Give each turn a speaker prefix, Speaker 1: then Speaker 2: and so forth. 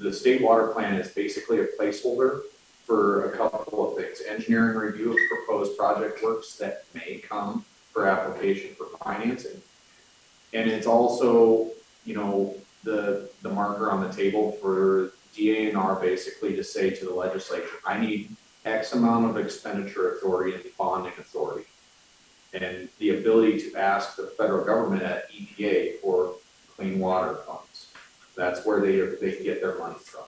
Speaker 1: the state water plan is basically a placeholder for a couple of things. Engineering review of proposed project works that may come for application for financing. And it's also, you know, the marker on the table for DANR basically to say to the legislature, I need X amount of expenditure authority and bonding authority. And the ability to ask the federal government at EPA for clean water funds. That's where they can get their money from.